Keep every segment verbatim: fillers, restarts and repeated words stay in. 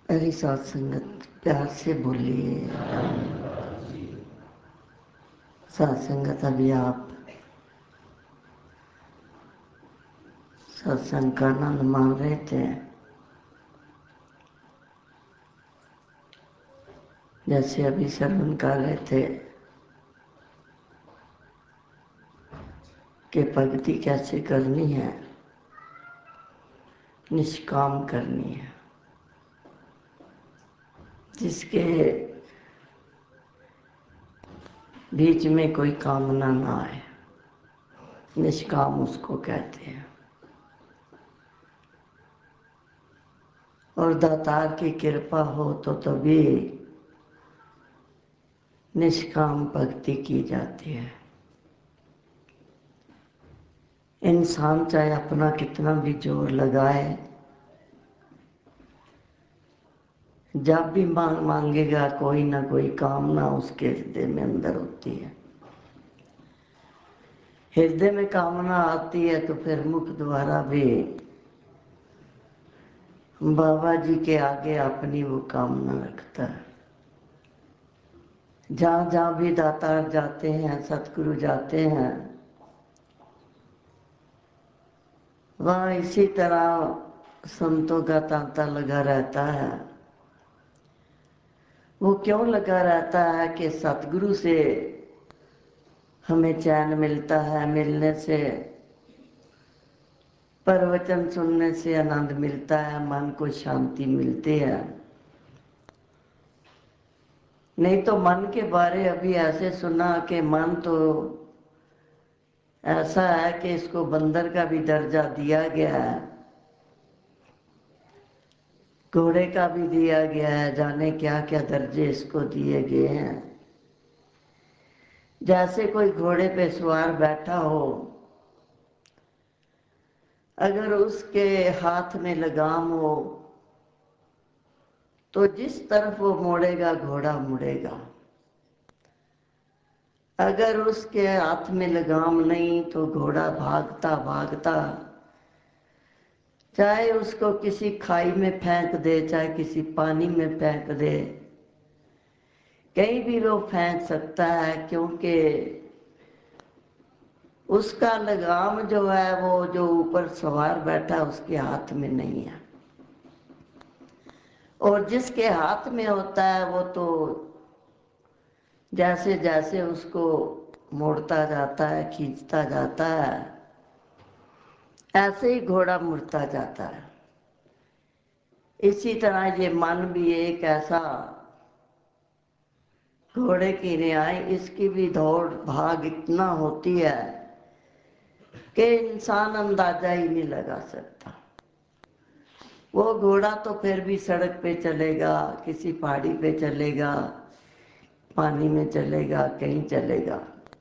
हरी साथ संगत प्यार से बोलिए। साथ संगत अभी आप सत्संग का आनंद मान रहे थे। जैसे अभी श्रवण कर रहे थे कि भक्ति कैसे करनी है, निष्काम करनी है, जिसके बीच में कोई कामना ना आए, निष्काम उसको कहते हैं। और दातार की कृपा हो तो तभी निष्काम भक्ति की जाती है। इंसान चाहे अपना कितना भी जोर लगाए, जब भी मांग मांगेगा कोई ना कोई कामना उसके हृदय में अंदर होती है। हृदय में कामना आती है तो फिर मुख द्वारा भी बाबा जी के आगे अपनी वो कामना रखता है। जहाँ जहाँ भी दातार जाते हैं, सतगुरु जाते हैं, वहाँ इसी तरह संतों का तांता लगा रहता है। वो क्यों लगा रहता है कि सतगुरु से हमें चैन मिलता है, मिलने से प्रवचन सुनने से आनंद मिलता है, मन को शांति मिलती है। नहीं तो मन के बारे अभी ऐसे सुना कि मन तो ऐसा है कि इसको बंदर का भी दर्जा दिया गया है, घोड़े का भी दिया गया है, जाने क्या क्या दर्जे इसको दिए गए हैं। जैसे कोई घोड़े पे सवार बैठा हो, अगर उसके हाथ में लगाम हो तो जिस तरफ वो मोड़ेगा घोड़ा मुड़ेगा। अगर उसके हाथ में लगाम नहीं तो घोड़ा भागता भागता, चाहे उसको किसी खाई में फेंक दे, चाहे किसी पानी में फेंक दे, कहीं भी वो फेंक सकता है, क्योंकि उसका लगाम जो है वो जो ऊपर सवार बैठा है उसके हाथ में नहीं है। और जिसके हाथ में होता है वो तो जैसे जैसे उसको मोड़ता जाता है, खींचता जाता है, ऐसे ही घोड़ा मुड़ता जाता है। इसी तरह ये मन भी एक ऐसा घोड़े की न्याय, इसकी भी दौड़ भाग इतना होती है कि इंसान अंदाजा ही नहीं लगा सकता। वो घोड़ा तो फिर भी सड़क पे चलेगा, किसी पहाड़ी पे चलेगा, पानी में चलेगा, कहीं चलेगा।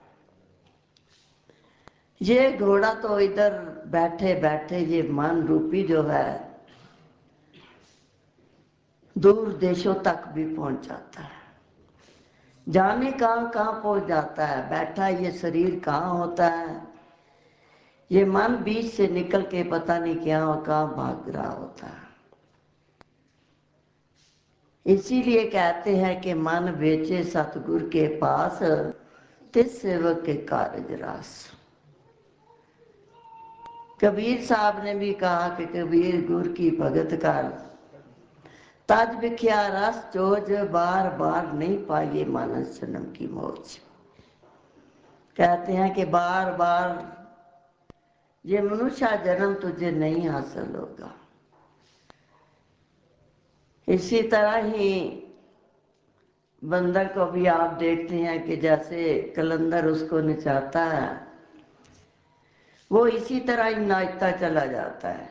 ये घोड़ा तो इधर बैठे बैठे ये मन रूपी जो है दूर देशों तक भी पहुंच जाता है। जाने कहाँ कहाँ पहुंच जाता है। बैठा ये शरीर कहाँ होता है, ये मन बीच से निकल के पता नहीं क्या कहाँ भाग रहा होता है। इसीलिए कहते हैं कि मन बेचे सतगुरु के पास, तिस सेवक के कारज रास। कबीर साहब ने भी कहा कि कबीर गुर की भगत कर, तज बिख्या रस चोज, बार बार नहीं पाइए मानस जन्म की मौज। कहते हैं कि बार बार ये मनुष्य जन्म तुझे नहीं हासिल होगा। इसी तरह ही बंदर को भी आप देखते हैं कि जैसे कलंदर उसको नचाता है, वो इसी तरह ही नाचता चला जाता है।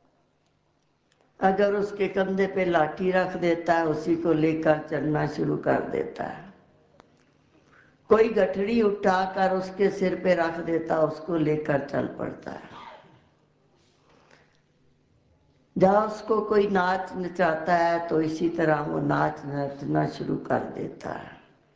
अगर उसके कंधे पे लाठी रख देता है, उसी को लेकर चलना शुरू कर देता है। कोई गठड़ी उठाकर उसके सिर पे रख देता, उसको लेकर चल पड़ता है। जहाँ उसको कोई नाच नचाता है तो इसी तरह वो नाच नचना शुरू कर देता है।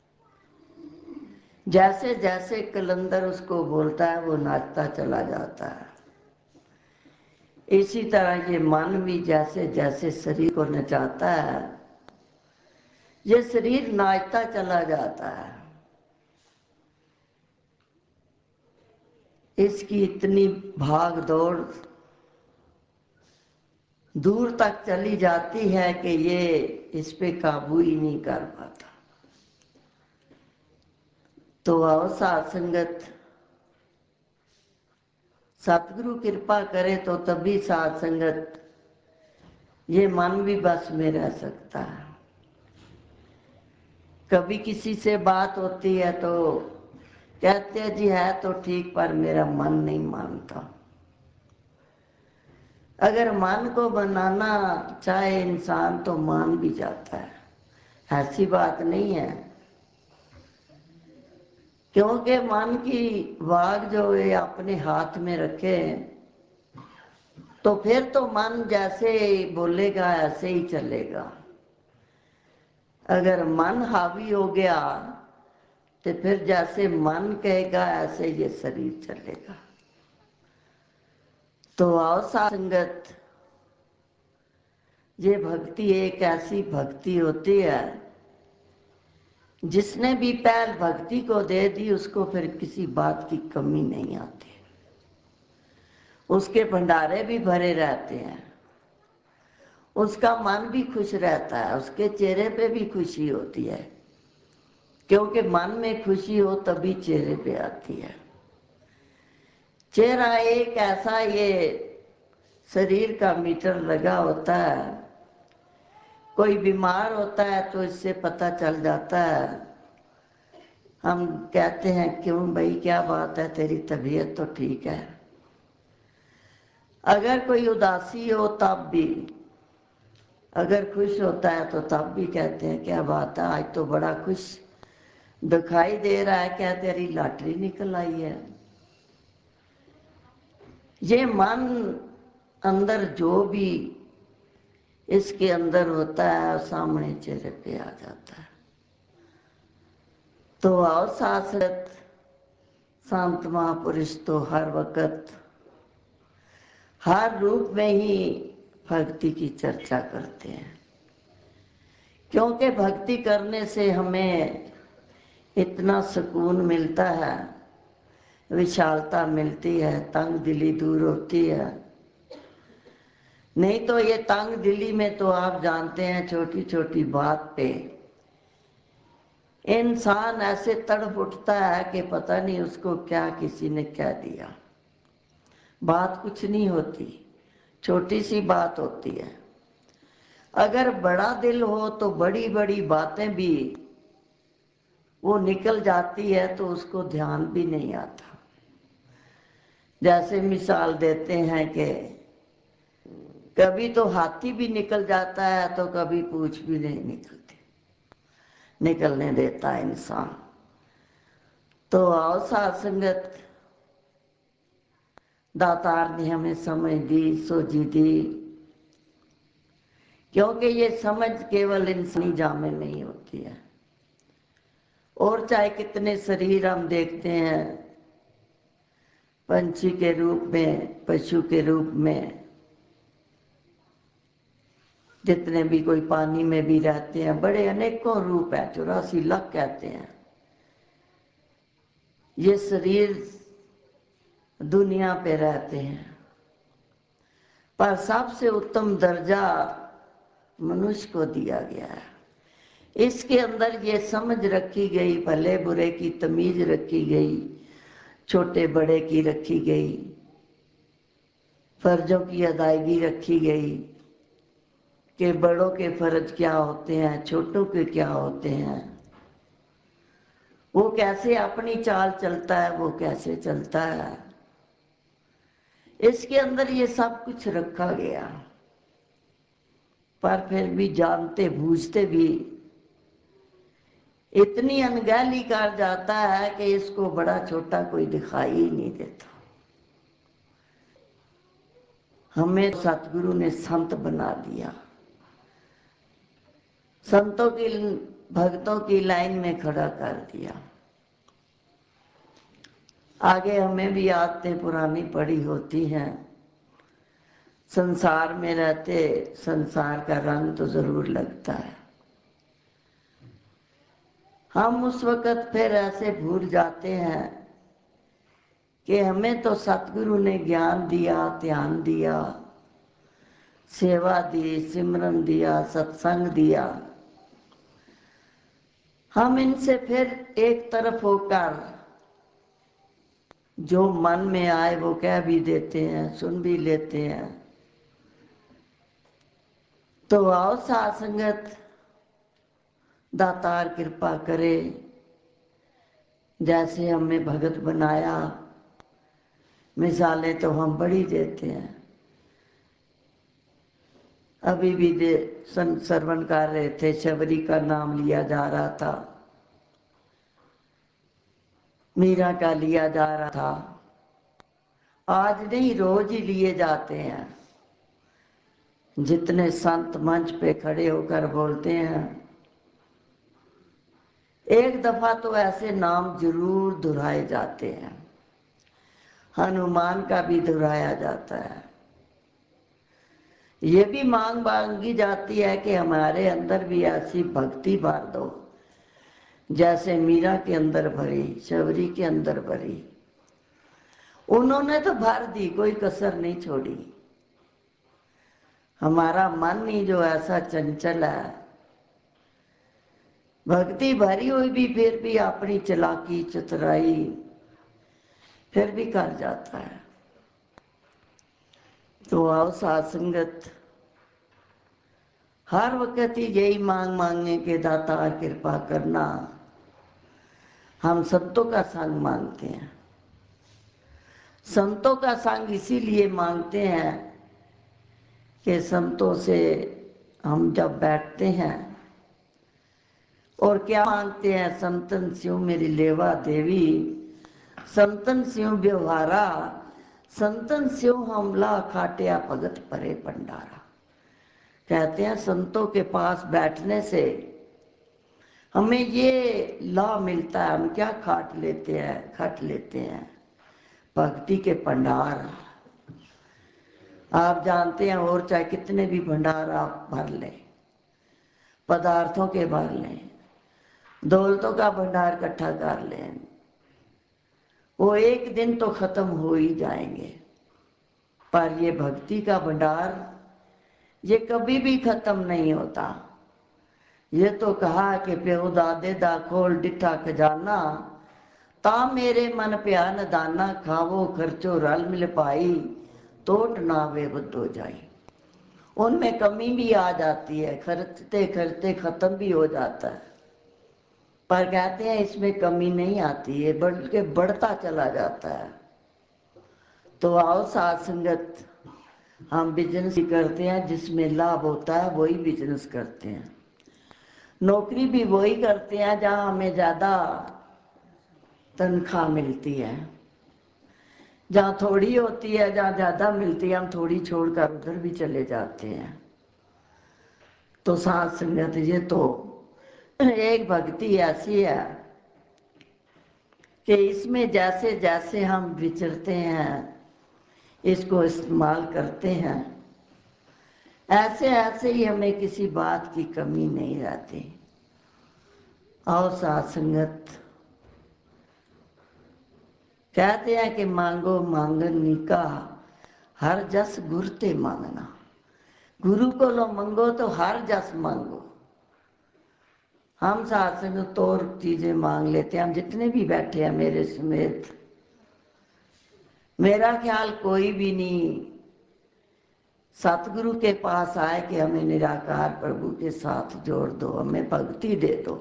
जैसे जैसे कलंदर उसको बोलता है वो नाचता चला जाता है। इसी तरह ये मन भी जैसे जैसे शरीर को नचाता है, ये शरीर नाचता चला जाता है। इसकी इतनी भाग दौड़ दूर तक चली जाती है कि ये इस पे काबू ही नहीं कर पाता। तो आओ साध संगत, सतगुरु कृपा करे तो तभी साध संगत ये मन भी बस में रह सकता है। कभी किसी से बात होती है तो कहते हैं जी है तो ठीक पर मेरा मन नहीं मानता। अगर मन को बनाना चाहे इंसान तो मान भी जाता है, ऐसी बात नहीं है। क्योंकि मन की वाग जो है अपने हाथ में रखे तो फिर तो मन जैसे बोलेगा ऐसे ही चलेगा। अगर मन हावी हो गया तो फिर जैसे मन कहेगा ऐसे ये शरीर चलेगा। तो आओ साध संगत, ये भक्ति एक ऐसी भक्ति होती है जिसने भी पहल भक्ति को दे दी उसको फिर किसी बात की कमी नहीं आती। उसके भंडारे भी भरे रहते हैं, उसका मन भी खुश रहता है, उसके चेहरे पे भी खुशी होती है। क्योंकि मन में खुशी हो तभी चेहरे पे आती है। चेहरा एक ऐसा ये शरीर का मीटर लगा होता है, कोई बीमार होता है तो इससे पता चल जाता है। हम कहते हैं क्यों भाई क्या बात है, तेरी तबीयत तो ठीक है। अगर कोई उदासी हो तब भी, अगर खुश होता है तो तब भी कहते हैं क्या बात है आज तो बड़ा खुश दिखाई दे रहा है, क्या तेरी लॉटरी निकल आई है। ये मन अंदर जो भी इसके अंदर होता है सामने चेहरे पे आ जाता है। तो आओ सासरत, संत महापुरुष तो हर वक्त हर रूप में ही भक्ति की चर्चा करते हैं। क्योंकि भक्ति करने से हमें इतना सुकून मिलता है, विशालता मिलती है, तंग दिली दूर होती है। नहीं तो ये तंग दिली में तो आप जानते हैं छोटी छोटी बात पे इंसान ऐसे तड़प उठता है कि पता नहीं उसको क्या किसी ने कह दिया। बात कुछ नहीं होती, छोटी सी बात होती है। अगर बड़ा दिल हो तो बड़ी बड़ी बातें भी वो निकल जाती है तो उसको ध्यान भी नहीं आता। जैसे मिसाल देते हैं कि कभी तो हाथी भी निकल जाता है तो कभी पूंछ भी नहीं निकलती, निकलने देता इंसान। तो आओ साध संगत, दातार ने हमें समझ दी, सोझी दी। क्योंकि ये समझ केवल इंसानी जामे में ही होती है। और चाहे कितने शरीर हम देखते हैं, पंछी के रूप में, पशु के रूप में, जितने भी कोई पानी में भी रहते हैं, बड़े अनेकों रूप है, चौरासी लाख कहते हैं। ये शरीर दुनिया पे रहते हैं पर सबसे उत्तम दर्जा मनुष्य को दिया गया है। इसके अंदर ये समझ रखी गई, भले बुरे की तमीज रखी गई, छोटे बड़े की रखी गई, फर्जों की अदायगी रखी गई कि बड़ों के फर्ज क्या होते हैं, छोटों के क्या होते हैं, वो कैसे अपनी चाल चलता है, वो कैसे चलता है। इसके अंदर ये सब कुछ रखा गया। पर फिर भी जानते बूझते भी इतनी अनगहली कर जाता है कि इसको बड़ा छोटा कोई दिखाई ही नहीं देता। हमें सतगुरु ने संत बना दिया, संतों की भक्तों की लाइन में खड़ा कर दिया। आगे हमें भी आदतें पुरानी पड़ी होती हैं। संसार में रहते संसार का रंग तो जरूर लगता है। हम उस वक़्त फिर ऐसे भूल जाते हैं कि हमें तो सतगुरु ने ज्ञान दिया, ध्यान दिया, सेवा दी, सिमरन दिया, सत्संग दिया। हम इनसे फिर एक तरफ होकर जो मन में आए वो कह भी देते हैं, सुन भी लेते हैं। तो आओ साथ संगत, दातार कृपा करे, जैसे हमें भगत बनाया, मिसालें तो हम बड़ी देते हैं। अभी भी दे श्रवण कर रहे थे, शबरी का नाम लिया जा रहा था, मीरा का लिया जा रहा था। आज नहीं, रोज ही लिए जाते हैं। जितने संत मंच पे खड़े होकर बोलते हैं, एक दफा तो ऐसे नाम जरूर दोहराए जाते हैं। हनुमान का भी दोहराया जाता है। ये भी मांग मांगी जाती है कि हमारे अंदर भी ऐसी भक्ति भर दो जैसे मीरा के अंदर भरी, शबरी के अंदर भरी। उन्होंने तो भर दी, कोई कसर नहीं छोड़ी। हमारा मन ही जो ऐसा चंचल है, भक्ति भरी हुई भी फिर भी अपनी चलाकी चतुराई फिर भी कर जाता है। तो आओ साथ संगत, हर वक्त ही यही मांग मांगे कि दाता कृपा करना। हम संतों का संग मांगते हैं। संतों का संग इसीलिए मांगते हैं कि संतों से हम जब बैठते हैं और क्या मांगते हैं, संतन स्यों मेरी लेवा देवी, संतन स्यों व्यवहारा, संतन स्यों हमला खाटिया भगत परे भंडारा। कहते हैं संतों के पास बैठने से हमें ये लाभ मिलता है। हम क्या खाट लेते हैं, खट लेते हैं, भक्ति के भंडार। आप जानते हैं, और चाहे कितने भी भंडार आप भर लें, पदार्थों के भर लें, दौलतों का भंडार इकट्ठा कर लें, वो एक दिन तो खत्म हो ही जाएंगे। पर ये भक्ति का भंडार ये कभी भी खत्म नहीं होता। ये तो कहा कि प्यो दादे दा खोल डिठा खजाना, ता मेरे मन प्या न दाना, खावो खर्चो रल मिल पाई, तोट ना वे बुद्ध हो जाए। उनमें कमी भी आ जाती है, खर्चते खर्चते खत्म भी हो जाता है, पर कहते हैं इसमें कमी नहीं आती है, बल्कि बढ़ता चला जाता है। तो आओ साथ संगत, हम बिजनेस ही करते हैं, जिसमें लाभ होता है वही बिजनेस करते हैं। नौकरी भी वही करते हैं जहां हमें ज्यादा तनख्वाह मिलती है। जहाँ थोड़ी होती है, जहाँ ज्यादा मिलती है, हम थोड़ी छोड़कर उधर भी चले जाते हैं। तो साथ संगत, ये तो एक भक्ति ऐसी है कि इसमें जैसे जैसे हम विचरते हैं, इसको इस्तेमाल करते हैं, ऐसे ऐसे ही हमें किसी बात की कमी नहीं रहती। और साथ संगत, कहते हैं कि मांगो मांगन निका, हर जस गुर ते मांगना। गुरु को लो मांगो तो हर जस मांगो। हम साथ संगत तो और चीजें मांग लेते हैं। हम जितने भी बैठे हैं मेरे समेत, मेरा ख्याल कोई भी नहीं सतगुरु के पास आए कि हमें निराकार प्रभु के साथ जोड़ दो, हमें भक्ति दे दो।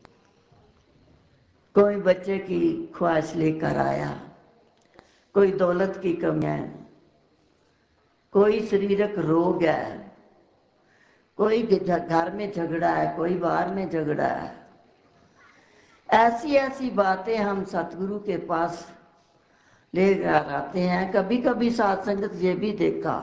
कोई बच्चे की ख्वाहिश लेकर आया, कोई दौलत की कमी है, कोई शारीरिक रोग है, कोई घर में झगड़ा है, कोई बाहर में झगड़ा है। ऐसी ऐसी बातें हम सतगुरु के पास लेकर आते हैं। कभी कभी साथ संगत ये भी देखा,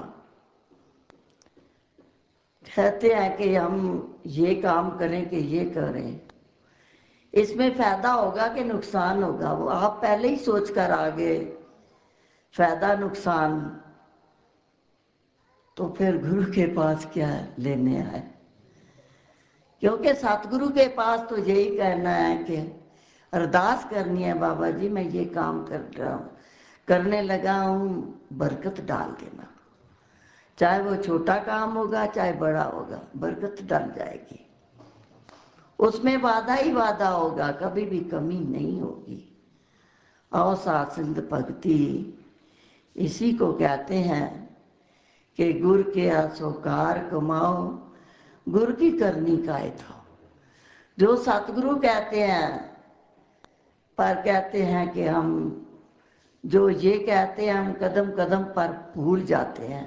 कहते हैं कि हम ये काम करें कि ये करें, इसमें फायदा होगा कि नुकसान होगा, वो आप पहले ही सोच कर आगे फायदा नुकसान तो फिर गुरु के पास क्या लेने आए? क्योंकि सतगुरु के पास तो यही कहना है कि अरदास करनी है, बाबा जी मैं ये काम कर रहा हूँ, करने लगा हूँ, बरकत डाल देना। चाहे वो छोटा काम होगा चाहे बड़ा होगा, बरकत डाल जाएगी, उसमें वादा ही वादा होगा, कभी भी कमी नहीं होगी। और सात्संग भक्ति इसी को कहते हैं कि गुर के असोकार कमाओ, गुर की करनी काय था। जो सतगुरु कहते हैं, पर कहते हैं कि हम जो ये कहते हैं हम कदम कदम पर भूल जाते हैं।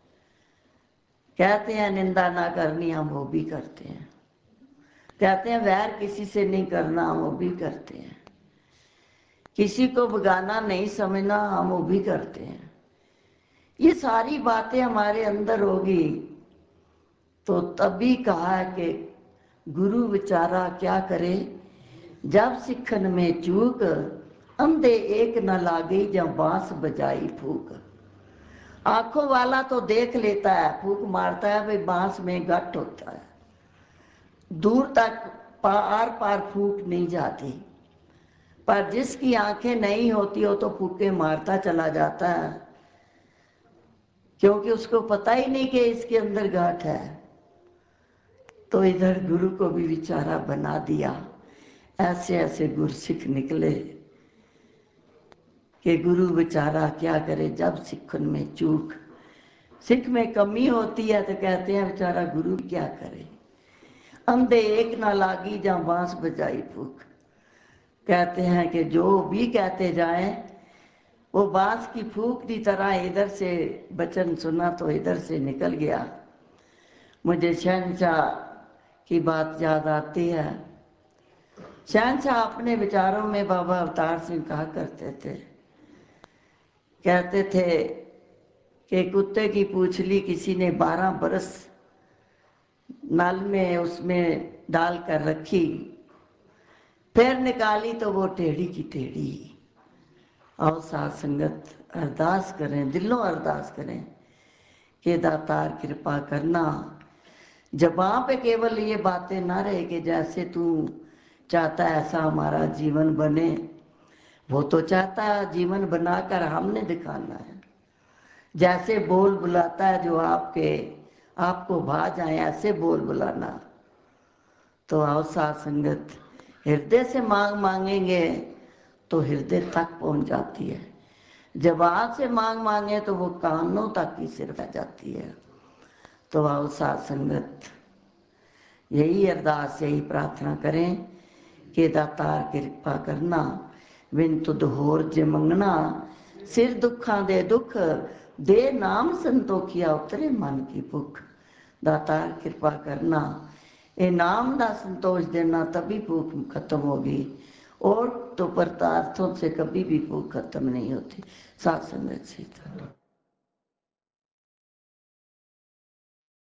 कहते हैं निंदा ना करनी, हम वो भी करते हैं। कहते हैं वैर किसी से नहीं करना, हम वो भी करते हैं। किसी को बगाना नहीं समझना, हम वो भी करते हैं। ये सारी बातें हमारे अंदर होगी तो तभी कहा है कि गुरु विचारा क्या करे, जब सिखन में चूक, अंधे एक न लागे जब बांस बजाई फूक। आंखों वाला तो देख लेता है, फूक मारता है, भाई बांस में गट होता है, दूर तक पार पार फूक नहीं जाती। पर जिसकी आंखें नहीं होती हो तो फूके मारता चला जाता है, क्योंकि उसको पता ही नहीं कि इसके अंदर गांठ है। तो इधर गुरु को भी विचारा बना दिया। ऐसे ऐसे गुरसिख निकले कि गुरु बेचारा क्या करे, जब सिखन में चूक, सिख में कमी होती है तो कहते हैं बेचारा गुरु क्या करे। अंधे एक ना लागी जहाँ बांस बजाई फूक। कहते हैं कि जो भी कहते जाएं वो बांस की फूक की तरह इधर से वचन सुना तो इधर से निकल गया। मुझे शहनशाह की बात याद आती है। शहनशाह अपने विचारों में बाबा अवतार सिंह कहा करते थे, कहते थे कि कुत्ते की पूंछली किसी ने बारह बरस नल में उसमें डाल कर रखी, फिर निकाली तो वो टेढ़ी की टेढ़ी। और साथ संगत अरदास करें, दिलों अरदास करें कि दातार कृपा करना, जबां पे केवल ये बातें ना रहे कि जैसे तू चाहता है ऐसा हमारा जीवन बने। वो तो चाहता है जीवन बनाकर हमने दिखाना है। जैसे बोल बुलाता है जो आपके आपको भा जाए, ऐसे बोल बुलाना। तो आओ साथ संगत, हृदय से मांग मांगेंगे तो हृदय तक पहुंच जाती है। जबान से मांग मांगे तो वो कानों तक ही सिर रह जाती है। तो आओ साथ संगत, यही अरदास यही प्रार्थना करें कि दातार कृपा करना, बिन तुद होर जे मंगना, सिर दुखा दे दुख, दे नाम संतोखिया उतरे मन की भुख। दातार कृपा करना, ये नाम दा संतोष देना, तभी भूख खत्म होगी। और तो पदार्थों से कभी भी भूख खत्म नहीं होती। साथ संगत से